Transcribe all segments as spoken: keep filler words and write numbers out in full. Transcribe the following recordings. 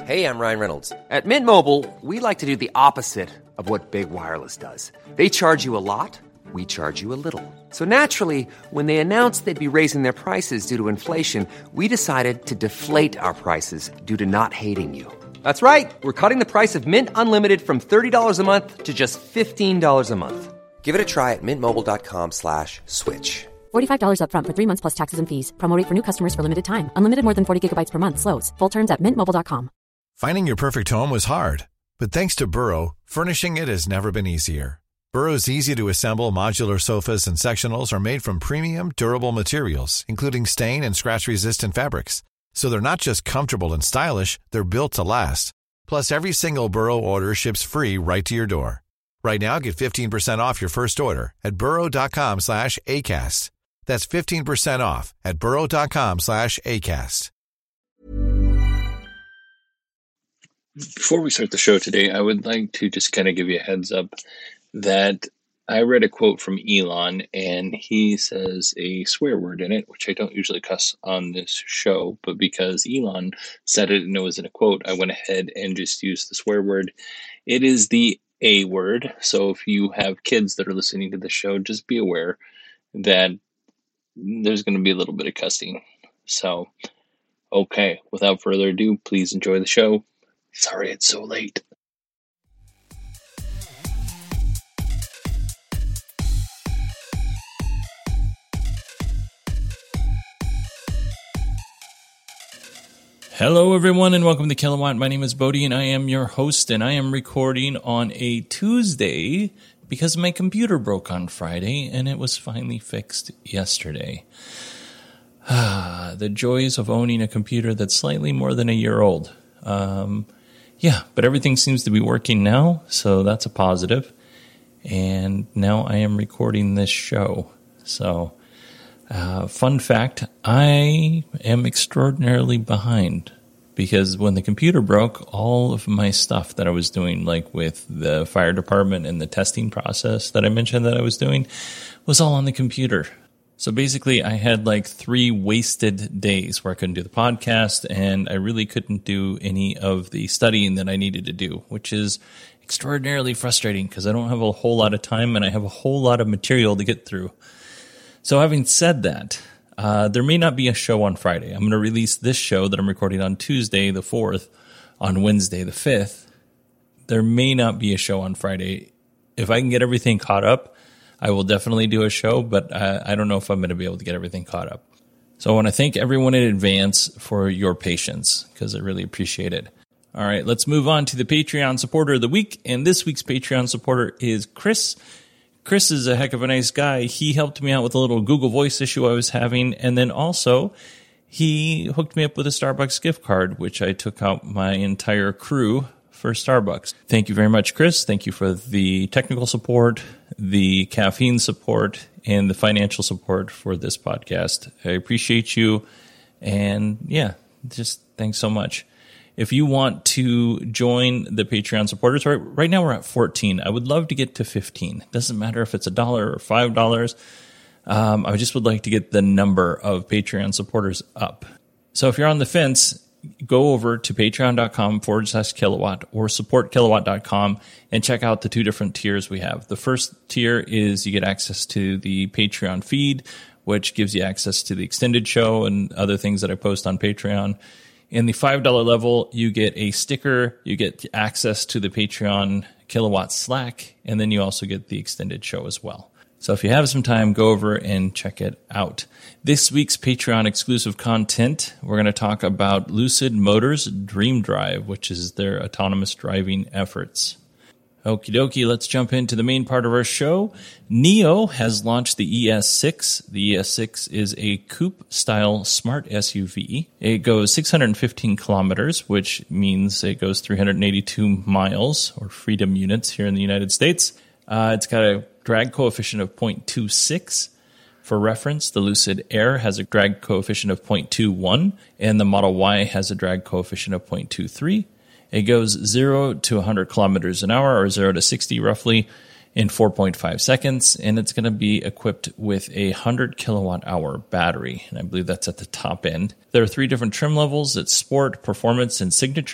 Hey, I'm Ryan Reynolds. At Mint Mobile, we like to do the opposite of what Big Wireless does. They charge you a lot, we charge you a little. So naturally, when they announced they'd be raising their prices due to inflation, we decided to deflate our prices due to not hating you. That's right. We're cutting the price of Mint Unlimited from thirty dollars a month to just fifteen dollars a month. Give it a try at mintmobile.com slash switch. forty-five dollars up front for three months plus taxes and fees. Promo rate for new customers for limited time. Unlimited more than forty gigabytes per month. Slows full terms at mint mobile dot com. Finding your perfect home was hard, but thanks to Burrow, furnishing it has never been easier. Burrow's easy-to-assemble modular sofas and sectionals are made from premium, durable materials, including stain and scratch-resistant fabrics. So they're not just comfortable and stylish, they're built to last. Plus, every single Burrow order ships free right to your door. Right now, get fifteen percent off your first order at burrow.com slash ACAST. That's fifteen percent off at burrow.com slash ACAST. Before we start the show today, I would like to just kind of give you a heads up that I read a quote from Elon, and he says a swear word in it, which I don't usually cuss on this show, but because Elon said it and it was in a quote, I went ahead and just used the swear word. It is the A word. So if you have kids that are listening to the show, just be aware that there's going to be a little bit of cussing. So, okay, without further ado, please enjoy the show. Sorry it's so late. Hello, everyone, and welcome to Kilowatt. My name is Bodhi, and I am your host, and I am recording on a Tuesday because my computer broke on Friday, and it was finally fixed yesterday. Ah, the joys of owning a computer that's slightly more than a year old. Um, yeah, but everything seems to be working now, so that's a positive. And now I am recording this show. So, uh, fun fact, I am extraordinarily behind because when the computer broke, all of my stuff that I was doing, like with the fire department and the testing process that I mentioned that I was doing, was all on the computer. So basically, I had like three wasted days where I couldn't do the podcast, and I really couldn't do any of the studying that I needed to do, which is extraordinarily frustrating because I don't have a whole lot of time and I have a whole lot of material to get through. So having said that, uh, there may not be a show on Friday. I'm going to release this show that I'm recording on Tuesday the fourth, on Wednesday the fifth. There may not be a show on Friday. If I can get everything caught up, I will definitely do a show, but I, I don't know if I'm going to be able to get everything caught up. So I want to thank everyone in advance for your patience because I really appreciate it. All right, let's move on to the Patreon supporter of the week. And this week's Patreon supporter is Chris. Chris is a heck of a nice guy. He helped me out with a little Google Voice issue I was having. And then also, he hooked me up with a Starbucks gift card, which I took out my entire crew for Starbucks. Thank you very much, Chris. Thank you for the technical support, the caffeine support, and the financial support for this podcast. I appreciate you. And yeah, just thanks so much. If you want to join the Patreon supporters, right, right now we're at fourteen. I would love to get to fifteen. It doesn't matter if it's a dollar or five dollars. Um, I just would like to get the number of Patreon supporters up. So if you're on the fence, go over to patreon.com forward slash kilowatt or supportkilowatt dot com and check out the two different tiers we have. The first tier is you get access to the Patreon feed, which gives you access to the extended show and other things that I post on Patreon. In the five dollars level, you get a sticker, you get access to the Patreon Kilowatt Slack, and then you also get the extended show as well. So if you have some time, go over and check it out. This week's Patreon exclusive content, we're going to talk about Lucid Motors Dream Drive, which is their autonomous driving efforts. Okie dokie, let's jump into the main part of our show. N I O has launched the E S six. The E S six is a coupe-style smart S U V. It goes six hundred fifteen kilometers, which means it goes three hundred eighty-two miles, or freedom units here in the United States. Uh, it's got a drag coefficient of zero point two six. For reference, the Lucid Air has a drag coefficient of zero point two one, and the Model Y has a drag coefficient of zero point two three. It goes zero to one hundred kilometers an hour, or zero to sixty roughly, in four point five seconds, and it's going to be equipped with a one hundred kilowatt hour battery, and I believe that's at the top end. There are three different trim levels. It's Sport, Performance, and Signature.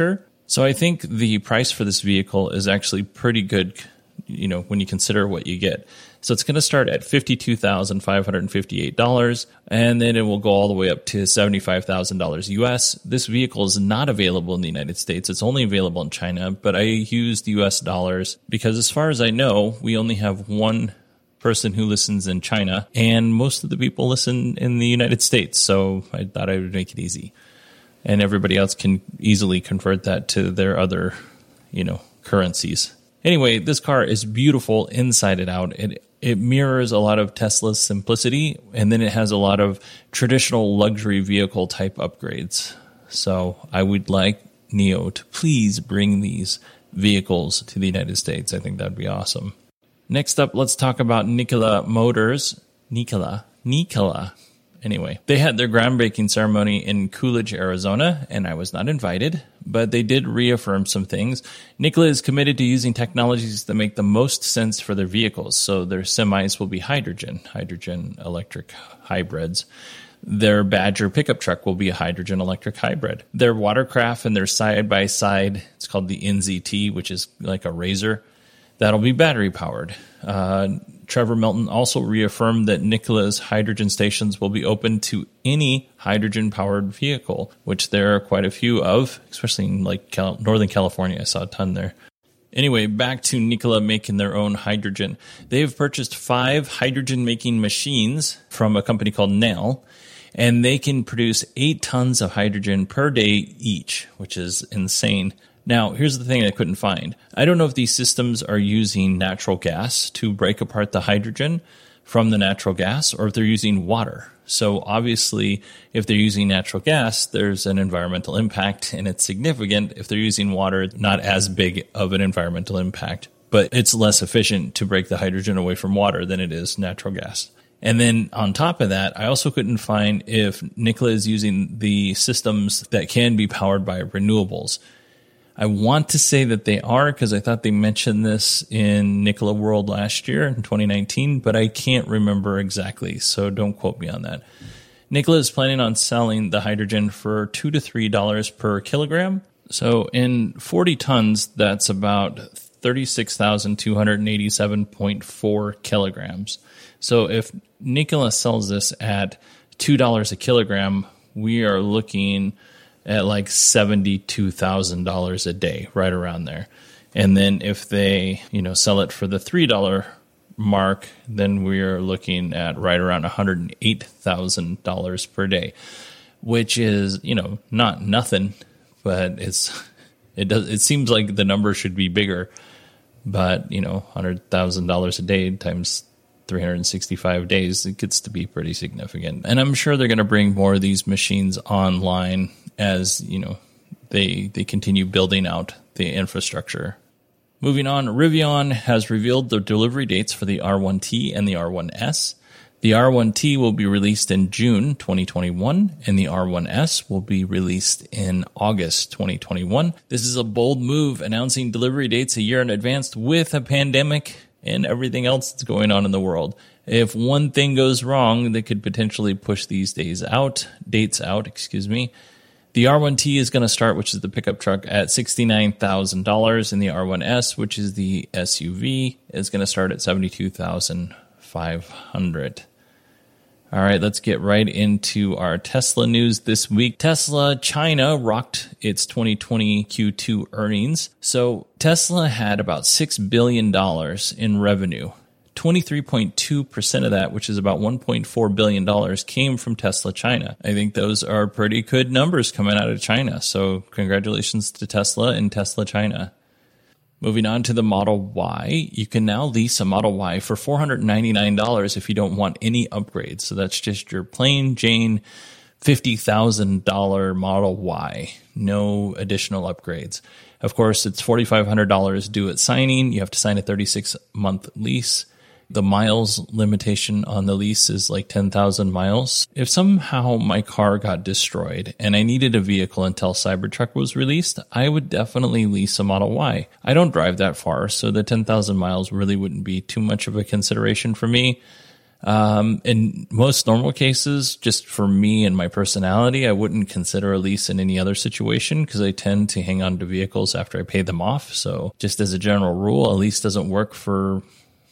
So I think the price for this vehicle is actually pretty good, you know, when you consider what you get. So it's going to start at fifty-two thousand five hundred fifty-eight dollars, and then it will go all the way up to seventy-five thousand dollars U S. This vehicle is not available in the United States. It's only available in China, but I used U S dollars because as far as I know, we only have one person who listens in China, and most of the people listen in the United States. So I thought I would make it easy. And everybody else can easily convert that to their other, you know, currencies. Anyway, this car is beautiful inside and out. It it mirrors a lot of Tesla's simplicity, and then it has a lot of traditional luxury vehicle type upgrades. So I would like NIO to please bring these vehicles to the United States. I think that'd be awesome. Next up, let's talk about Nikola Motors. Nikola. Nikola. Anyway, they had their groundbreaking ceremony in Coolidge, Arizona, and I was not invited, but they did reaffirm some things. Nikola is committed to using technologies that make the most sense for their vehicles. So their semis will be hydrogen, hydrogen electric hybrids. Their Badger pickup truck will be a hydrogen electric hybrid. Their watercraft and their side-by-side, it's called the N Z T, which is like a Razor, that'll be battery powered. Uh, Trevor Milton also reaffirmed that Nikola's hydrogen stations will be open to any hydrogen-powered vehicle, which there are quite a few of, especially in like Cal- Northern California. I saw a ton there. Anyway, back to Nikola making their own hydrogen. They've purchased five hydrogen-making machines from a company called Nel, and they can produce eight tons of hydrogen per day each, which is insane. Now, here's the thing I couldn't find. I don't know if these systems are using natural gas to break apart the hydrogen from the natural gas, or if they're using water. So obviously, if they're using natural gas, there's an environmental impact, and it's significant. If they're using water, not as big of an environmental impact, but it's less efficient to break the hydrogen away from water than it is natural gas. And then on top of that, I also couldn't find if Nikola is using the systems that can be powered by renewables. I want to say that they are because I thought they mentioned this in Nikola World last year in twenty nineteen, but I can't remember exactly, so don't quote me on that. Nikola is planning on selling the hydrogen for two to three dollars per kilogram. So in forty tons, that's about thirty-six thousand two hundred eighty-seven point four kilograms. So if Nikola sells this at two dollars a kilogram, we are looking at like seventy-two thousand dollars a day, right around there. And then if they, you know, sell it for the three dollars mark, then we're looking at right around one hundred eight thousand dollars per day, which is, you know, not nothing, but it's, it does, it seems like the number should be bigger, but, you know, one hundred thousand dollars a day times three hundred sixty-five days, it gets to be pretty significant. And I'm sure they're going to bring more of these machines online as, you know, they they continue building out the infrastructure. Moving on, Rivian has revealed the delivery dates for the R one T and the R one S. The R one T will be released in June twenty twenty-one, and the R one S will be released in August twenty twenty-one. This is a bold move, announcing delivery dates a year in advance with a pandemic and everything else that's going on in the world. If one thing goes wrong, they could potentially push these days out, dates out, excuse me. The R one T is going to start, which is the pickup truck, at sixty-nine thousand dollars, and the R one S, which is the S U V, is going to start at seventy-two thousand five hundred dollars. All right, let's get right into our Tesla news this week. Tesla China rocked its twenty twenty Q two earnings. So Tesla had about six billion dollars in revenue. twenty-three point two percent of that, which is about one point four billion dollars, came from Tesla China. I think those are pretty good numbers coming out of China. So congratulations to Tesla and Tesla China. Moving on to the Model Y, you can now lease a Model Y for four hundred ninety-nine dollars if you don't want any upgrades. So that's just your plain Jane fifty thousand dollars Model Y, no additional upgrades. Of course, it's four thousand five hundred dollars due at signing. You have to sign a thirty-six month lease. The miles limitation on the lease is like ten thousand miles. If somehow my car got destroyed and I needed a vehicle until Cybertruck was released, I would definitely lease a Model Y. I don't drive that far, so the ten thousand miles really wouldn't be too much of a consideration for me. Um, in most normal cases, just for me and my personality, I wouldn't consider a lease in any other situation because I tend to hang on to vehicles after I pay them off. So just as a general rule, a lease doesn't work for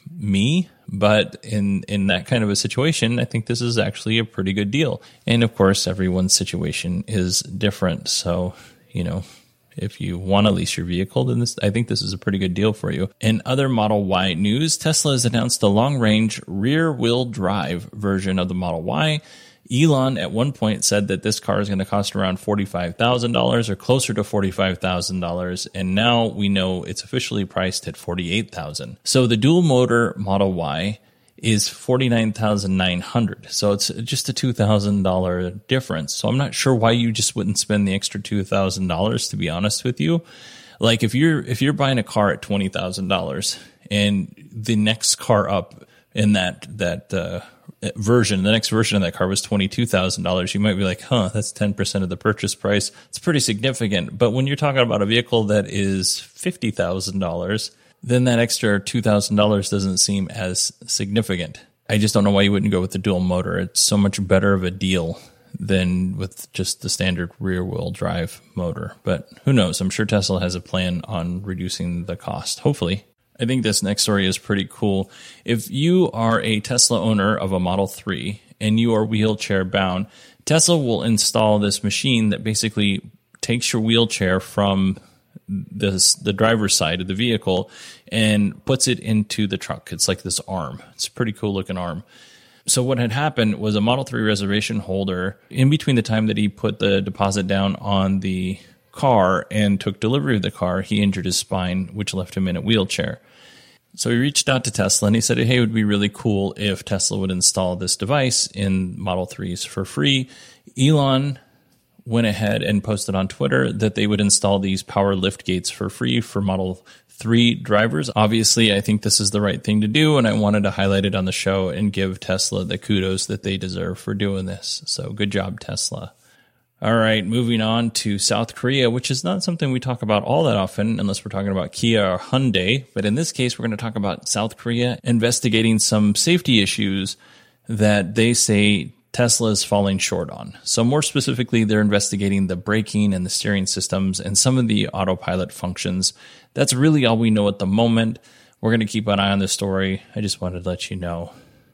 me. But in, in that kind of a situation, I think this is actually a pretty good deal. And of course, everyone's situation is different. So, you know, if you want to lease your vehicle, then this, I think this is a pretty good deal for you. In other Model Y news, Tesla has announced the long-range rear-wheel drive version of the Model Y. Elon at one point said that this car is going to cost around forty-five thousand dollars or closer to forty-five thousand dollars, and now we know it's officially priced at forty-eight thousand dollars. So the dual-motor Model Y is forty-nine thousand nine hundred dollars. So it's just a two thousand dollars difference. So I'm not sure why you just wouldn't spend the extra two thousand dollars, to be honest with you. Like if you're if you're buying a car at twenty thousand dollars and the next car up in that that uh, version, the next version of that car was twenty-two thousand dollars, you might be like, huh, that's ten percent of the purchase price. It's pretty significant. But when you're talking about a vehicle that is fifty thousand dollars, then that extra two thousand dollars doesn't seem as significant. I just don't know why you wouldn't go with the dual motor. It's so much better of a deal than with just the standard rear-wheel drive motor. But who knows? I'm sure Tesla has a plan on reducing the cost, hopefully. I think this next story is pretty cool. If you are a Tesla owner of a Model three and you are wheelchair bound, Tesla will install this machine that basically takes your wheelchair from this, the driver's side of the vehicle and puts it into the truck. It's like this arm. It's a pretty cool looking arm. So what had happened was a Model three reservation holder, in between the time that he put the deposit down on the car and took delivery of the car, he injured his spine, which left him in a wheelchair. So he reached out to Tesla and he said, hey, it would be really cool if Tesla would install this device in Model threes for free. Elon went ahead and posted on Twitter that they would install these power lift gates for free for Model three drivers. Obviously, I think this is the right thing to do, and I wanted to highlight it on the show and give Tesla the kudos that they deserve for doing this. So good job, Tesla. All right, moving on to South Korea, which is not something we talk about all that often unless we're talking about Kia or Hyundai. But in this case, we're going to talk about South Korea investigating some safety issues that they say Tesla is falling short on. So more specifically, they're investigating the braking and the steering systems and some of the autopilot functions. That's really all we know at the moment. We're going to keep an eye on this story. I just wanted to let you know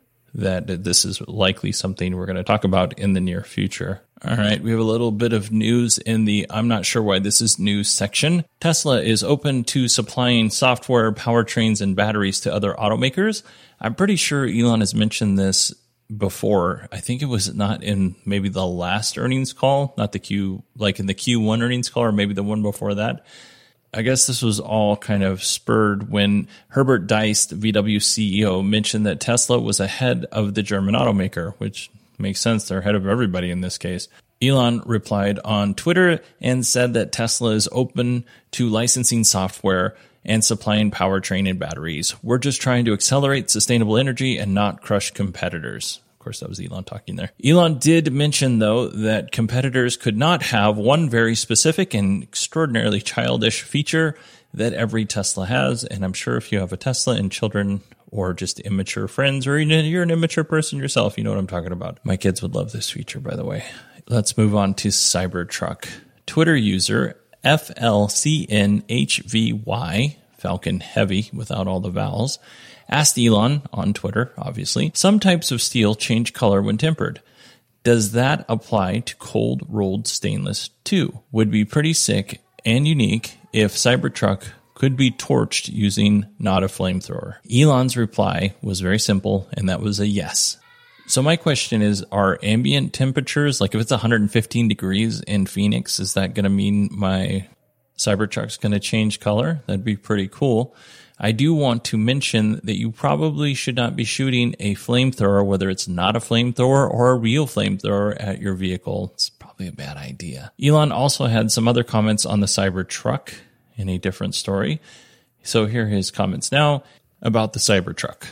that this is likely something we're going to talk about in the near future. All right, we have a little bit of news in the I'm not sure why this is news section. Tesla is open to supplying software, powertrains, and batteries to other automakers. I'm pretty sure Elon has mentioned this before. I think it was not in maybe the last earnings call, not the Q, like in the Q one earnings call, or maybe the one before that. I guess this was all kind of spurred when Herbert Diess, V W C E O, mentioned that Tesla was ahead of the German automaker, which makes sense. They're ahead of everybody in this case. Elon replied on Twitter and said that Tesla is open to licensing software and supplying powertrain and batteries. We're just trying to accelerate sustainable energy and not crush competitors. Of course, that was Elon talking there. Elon did mention, though, that competitors could not have one very specific and extraordinarily childish feature that every Tesla has. And I'm sure if you have a Tesla and children or just immature friends, or you're an immature person yourself, you know what I'm talking about. My kids would love this feature, by the way. Let's move on to Cybertruck. Twitter user F L C N H V Y, Falcon Heavy without all the vowels, asked Elon on Twitter, obviously, some types of steel change color when tempered. Does that apply to cold rolled stainless too? Would be pretty sick and unique if Cybertruck could be torched using not a flamethrower. Elon's reply was very simple, and that was a yes. So my question is, are ambient temperatures, like if it's one hundred fifteen degrees in Phoenix, is that going to mean my Cybertruck's going to change color? That'd be pretty cool. I do want to mention that you probably should not be shooting a flamethrower, whether it's not a flamethrower or a real flamethrower, at your vehicle. It's probably a bad idea. Elon also had some other comments on the Cybertruck in a different story. So here are his comments now about the Cybertruck.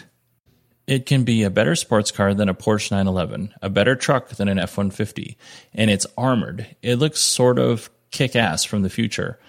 It can be a better sports car than a Porsche nine eleven, a better truck than an F one fifty, and it's armored. It looks sort of kick-ass from the future.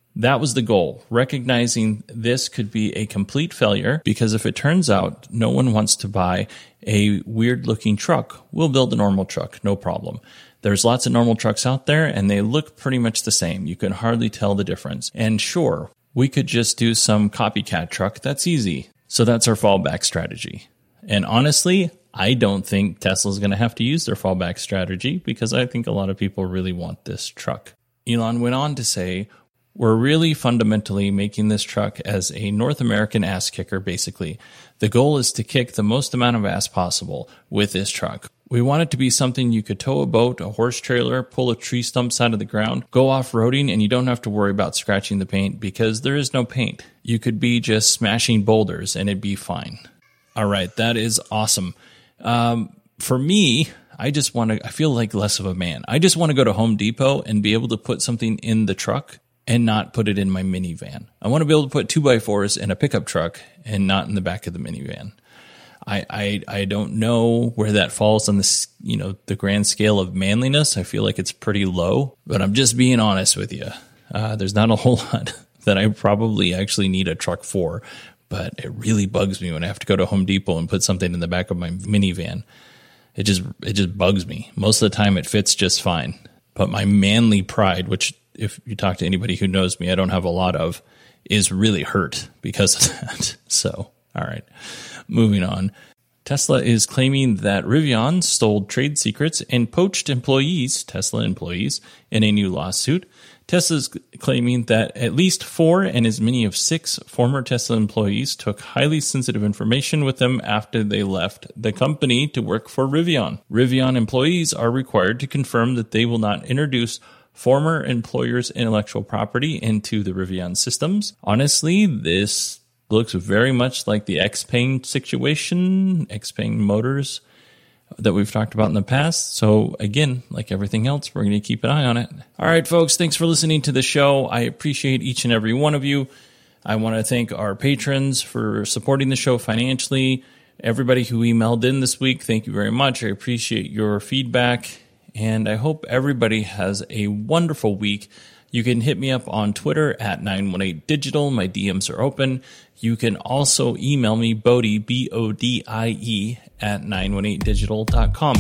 That was the goal, recognizing this could be a complete failure, because if it turns out no one wants to buy a weird-looking truck, we'll build a normal truck, no problem. There's lots of normal trucks out there, and they look pretty much the same. You can hardly tell the difference. And sure, we could just do some copycat truck. That's easy. So that's our fallback strategy. And honestly, I don't think Tesla's going to have to use their fallback strategy, because I think a lot of people really want this truck. Elon went on to say, we're really fundamentally making this truck as a North American ass kicker, basically. The goal is to kick the most amount of ass possible with this truck. We want it to be something you could tow a boat, a horse trailer, pull a tree stumps out of the ground, go off-roading, and you don't have to worry about scratching the paint, because there is no paint. You could be just smashing boulders and it'd be fine. All right, that is awesome. Um, for me, I just want to, I feel like less of a man. I just want to go to Home Depot and be able to put something in the truck and not put it in my minivan. I want to be able to put two by fours in a pickup truck and not in the back of the minivan. I, I I don't know where that falls on this, you know, the grand scale of manliness. I feel like it's pretty low, but I'm just being honest with you. Uh, there's not a whole lot that I probably actually need a truck for, but it really bugs me when I have to go to Home Depot and put something in the back of my minivan. It just it just bugs me. Most of the time it fits just fine, but my manly pride, which if you talk to anybody who knows me, I don't have a lot of, is really hurt because of that. So, all right, moving on. Tesla is claiming that Rivian stole trade secrets and poached employees, Tesla employees, in a new lawsuit. Tesla's claiming that at least four and as many of six former Tesla employees took highly sensitive information with them after they left the company to work for Rivian. Rivian employees are required to confirm that they will not introduce former employers' intellectual property into the Rivian systems. Honestly, this looks very much like the Xpeng situation, Xpeng Motors, that we've talked about in the past. So again, like everything else, we're going to keep an eye on it. All right, folks, thanks for listening to the show. I appreciate each and every one of you. I want to thank our patrons for supporting the show financially. Everybody who emailed in this week, thank you very much. I appreciate your feedback. And I hope everybody has a wonderful week. You can hit me up on Twitter at nine one eight digital. My D Ms are open. You can also email me, Bodie, B O D I E, at nine one eight digital dot com.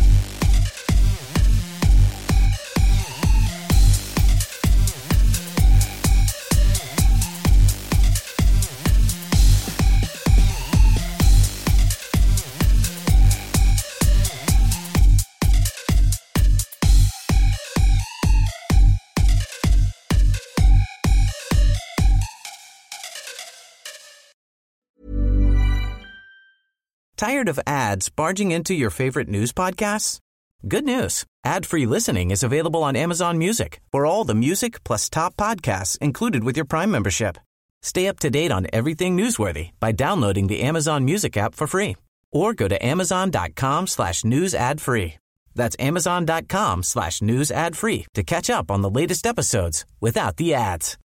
Tired of ads barging into your favorite news podcasts? Good news. Ad-free listening is available on Amazon Music for all the music plus top podcasts included with your Prime membership. Stay up to date on everything newsworthy by downloading the Amazon Music app for free or go to amazon.com slash news ad free. That's amazon.com slash news ad free to catch up on the latest episodes without the ads.